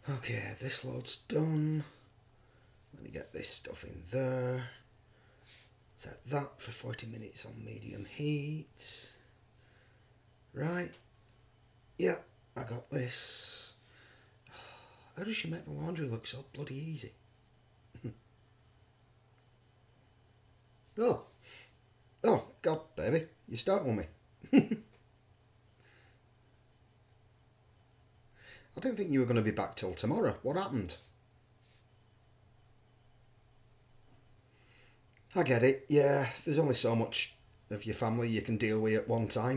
Okay, this load's done. Let me get this stuff in there. Set that for 40 minutes on medium heat. Right. Yeah, I got this. How does she make the laundry look so bloody easy? Oh. Oh, God, baby. You startled me. I didn't think you were going to be back till tomorrow. What happened? I get it. Yeah, there's only so much of your family you can deal with at one time.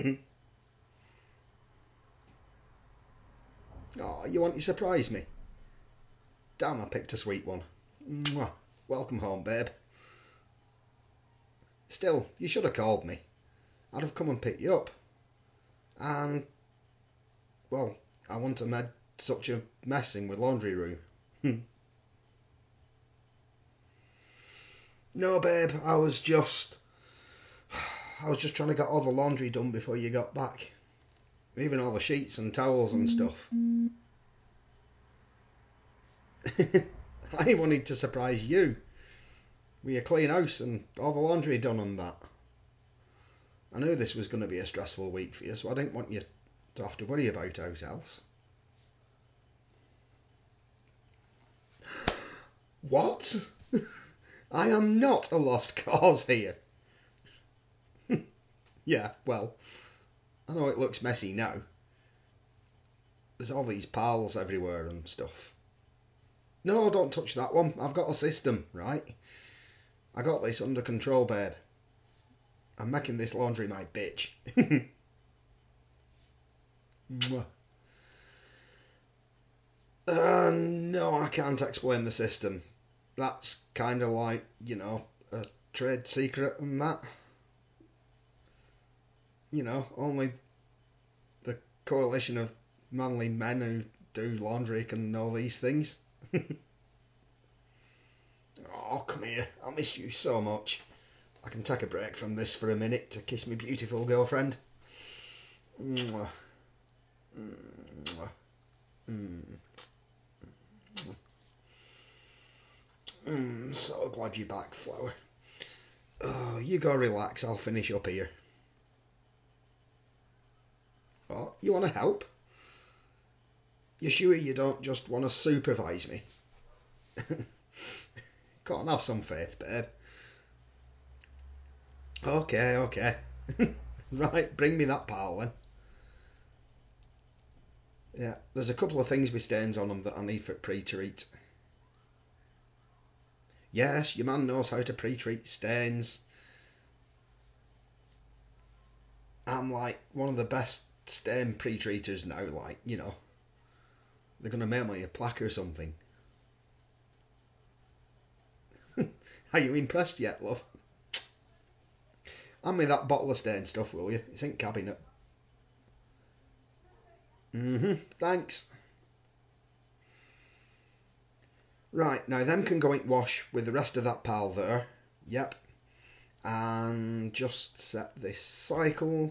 Oh, you want to surprise me? Damn, I picked a sweet one. Mwah. Welcome home, babe. Still, you should have called me. I'd have come and picked you up. And, well, I wouldn't have made such a messing with laundry room. No, babe, I was just trying to get all the laundry done before you got back. Even all the sheets and towels and stuff. I wanted to surprise you with your clean house and all the laundry done and that. I knew this was going to be a stressful week for you, so I didn't want you to have to worry about out else. What? I am not a lost cause here. Yeah, well, I know it looks messy now. There's all these piles everywhere and stuff. No, don't touch that one. I've got a system, right? I got this under control, babe. I'm making this laundry my bitch. No, I can't explain the system. That's kind of like, a trade secret and that. Only the coalition of manly men who do laundry can know these things. Oh, come here. I miss you so much. I can take a break from this for a minute to kiss my beautiful girlfriend. Mwah. Mwah. So glad you're back, Flower. Oh, you go relax. I'll finish up here. Oh, you want to help? You sure you don't just want to supervise me? Can't have some faith, babe. Okay. Right, bring me that pile then. Yeah, there's a couple of things with stains on them that I need for pre-treat. Yes, your man knows how to pre-treat stains. I'm like one of the best stain pre-treaters now, like, they're going to mail me a plaque or something. Are you impressed yet, love? Hand me that bottle of stain stuff, will you? It's in cabinet. Thanks. Right, now them can go in wash with the rest of that pile there. Yep. And just set this cycle.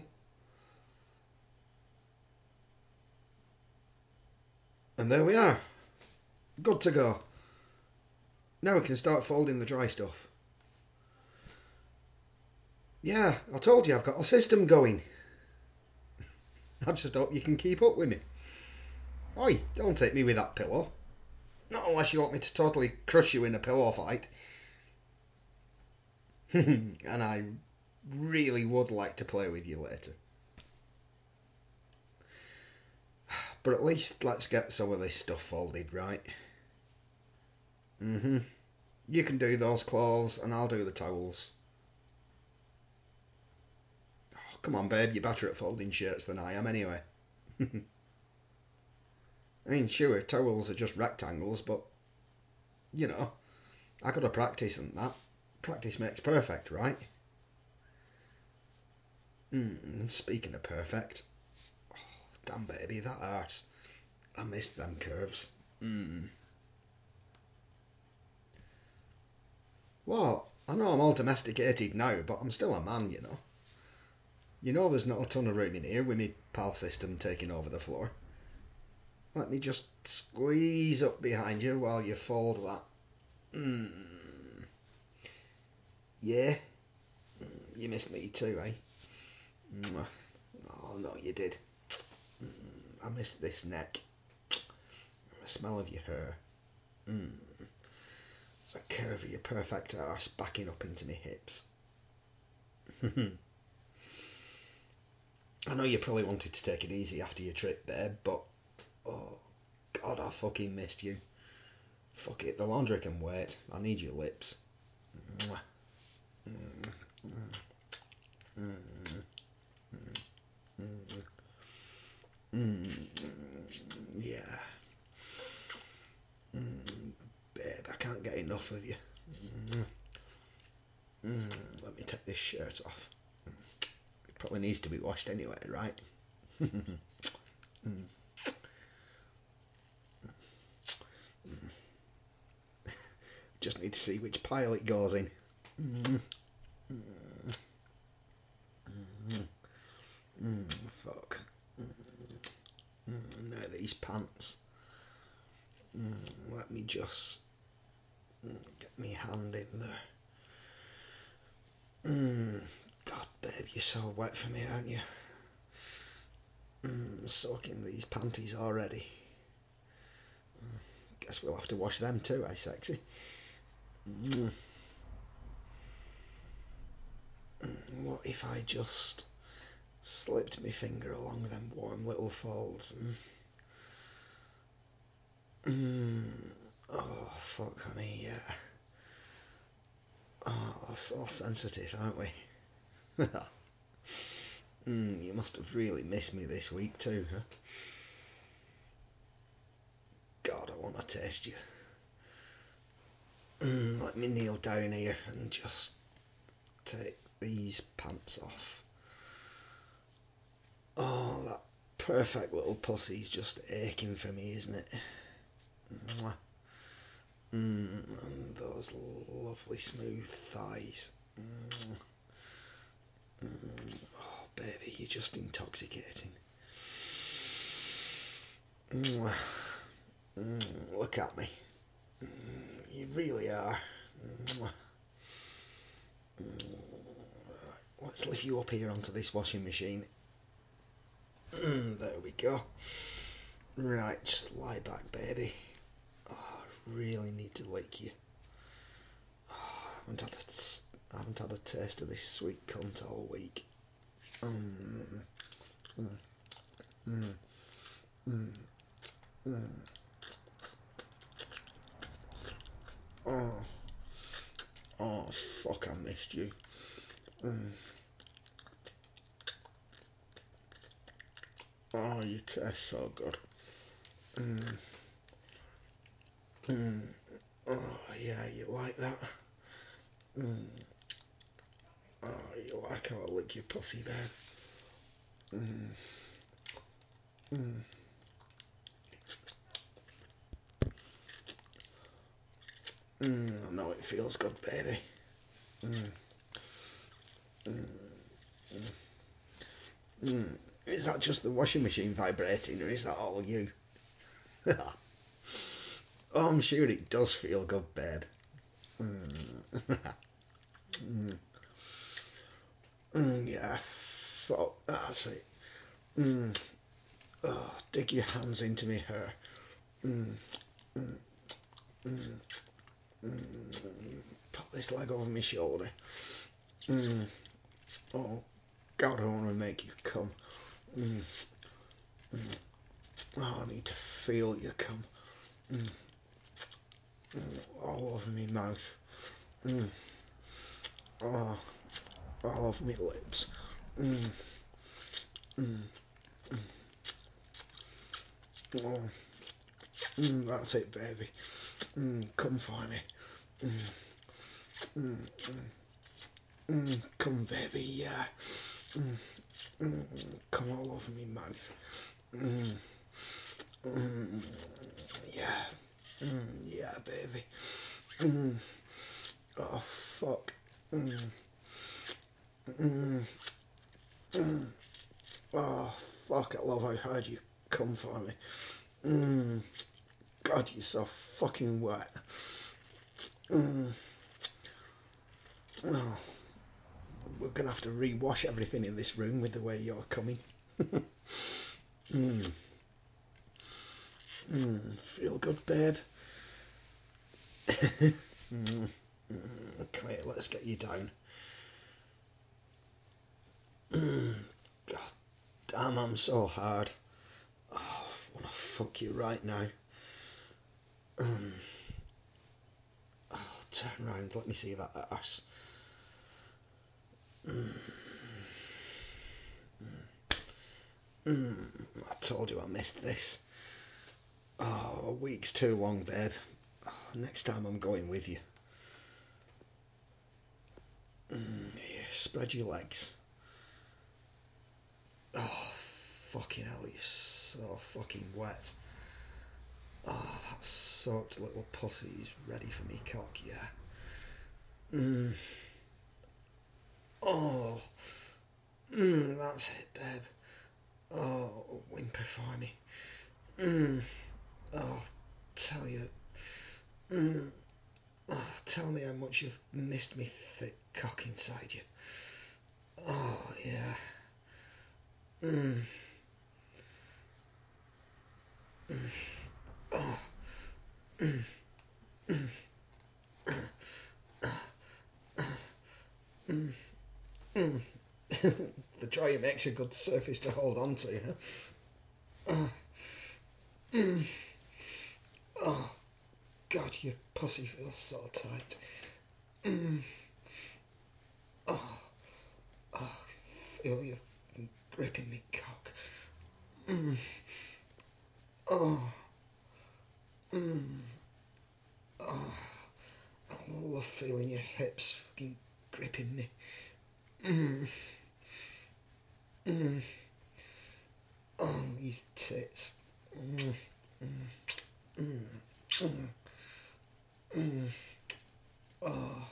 And there we are. Good to go. Now we can start folding the dry stuff. Yeah, I told you I've got a system going. I just hope you can keep up with me. Oi, don't take me with that pillow. Not unless you want me to totally crush you in a pillow fight. And I really would like to play with you later. But at least let's get some of this stuff folded, right? You can do those clothes and I'll do the towels. Oh, come on, babe, you're better at folding shirts than I am anyway. I mean, sure, towels are just rectangles, but, I gotta practice and that. Practice makes perfect, right? Speaking of perfect, oh, damn baby, that hurts. I missed them curves. Well, I know I'm all domesticated now, but I'm still a man, You know there's not a ton of room in here with me pal system taking over the floor. Let me just squeeze up behind you while you fold that. Yeah? You missed me too, eh? Oh, no, you did. I missed this neck. The smell of your hair. The curve of your perfect arse backing up into my hips. I know you probably wanted to take it easy after your trip, babe, but oh God, I fucking missed you. Fuck it, the laundry can wait. I need your lips. Yeah. Babe, I can't get enough of you. Let me take this shirt off. It probably needs to be washed anyway, right? Just need to see which pile it goes in. Fuck. Now these pants. Let me just get my hand in there. God, babe, you're so wet for me, aren't you? Soaking these panties already. Guess we'll have to wash them too, eh, sexy? What if I just slipped my finger along them warm little folds? Oh, fuck, honey, yeah. Oh, so sensitive, aren't we? You must have really missed me this week too, huh? God, I want to taste you. Let me kneel down here and just take these pants off. Oh, that perfect little pussy's just aching for me, isn't it? And those lovely smooth thighs. Oh, baby, you're just intoxicating. Look at me. You really are. Let's lift you up here onto this washing machine. There we go. Right, just lie back, baby. Oh, I really need to lick you. Oh, I haven't had a taste of this sweet cunt all week. Oh, fuck, I missed you. Oh, you taste so good. Oh, yeah, you like that? Oh, you like how I lick your pussy, babe? I know it feels good, baby. Is that just the washing machine vibrating, or is that all you? Oh, I'm sure it does feel good, babe. Yeah, fuck, that's it. Oh, dig your hands into me hair. Put this leg over my shoulder. Oh, God, I want to make you come. Oh, I need to feel you come. All over me mouth. Oh, all over me lips. Oh, that's it, baby. Come for me. Come, baby, yeah. Come all over me mouth. Yeah. Yeah, baby. Oh, fuck. Oh, fuck, I love how hard you come for me. God, you're so fucking wet. Oh, we're gonna have to rewash everything in this room with the way you're coming. Feel good, babe? Come here, let's get you down. God damn, I'm so hard. Oh, I wanna fuck you right now. Turn around, let me see that ass. I told you I missed this. Oh, a week's too long, babe. Oh, next time I'm going with you. Here, spread your legs. Oh, fucking hell, you're so fucking wet. Oh, that soaked little pussy is ready for me cock, yeah. Oh, that's it, babe. Oh, whimper for me. Oh, tell you. Oh, tell me how much you've missed me thick cock inside you. Oh, yeah. Oh. The dry makes a good surface to hold on to, huh? Oh, God, your pussy feels so tight. Oh, feel you gripping me cock. Oh, oh, I love feeling your hips fucking gripping me. Oh, these tits. Oh,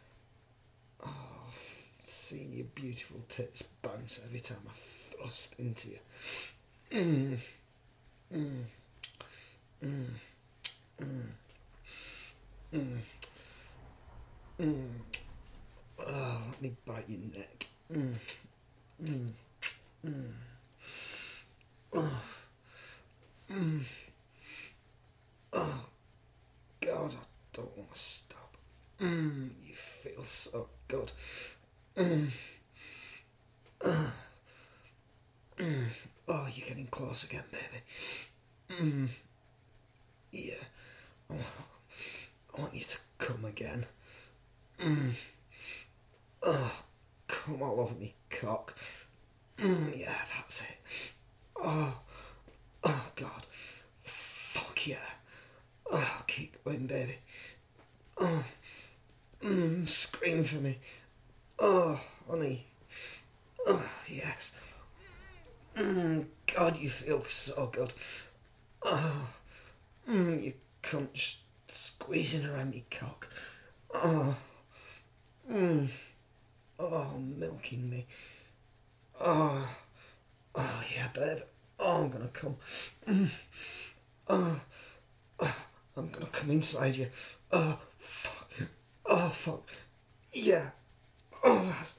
seeing your beautiful tits bounce every time I thrust into you. Oh, let me bite your neck. Oh, God, I don't want to stop. You feel so good. Oh, you're getting close again, baby. Yeah, I want you to come again. Oh, come all over me cock. Yeah, that's it. Oh, God. Fuck yeah. Oh, keep going, baby. Oh, scream for me. Oh, honey. Oh, yes. God, you feel so good. Oh, you cunt squeezing around me cock. Oh, milking me. Oh, yeah, babe. Oh, I'm gonna come. Oh, I'm gonna come inside you. Oh, fuck. Oh, fuck. Yeah. Oh, that's...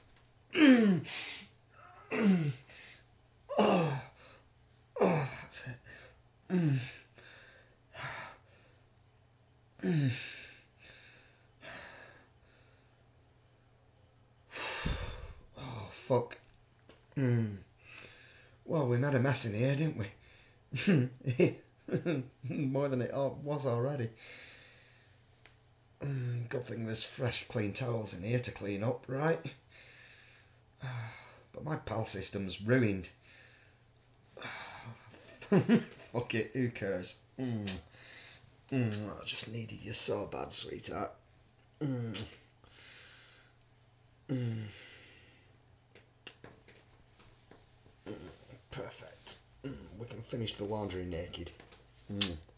Oh, that's it. Oh, fuck. Well, we made a mess in here, didn't we? More than it was already. Good thing there's fresh, clean towels in here to clean up, right? But my pal system's ruined. Fuck it, who cares? I just needed you so bad, sweetheart. Perfect. We can finish the laundry naked.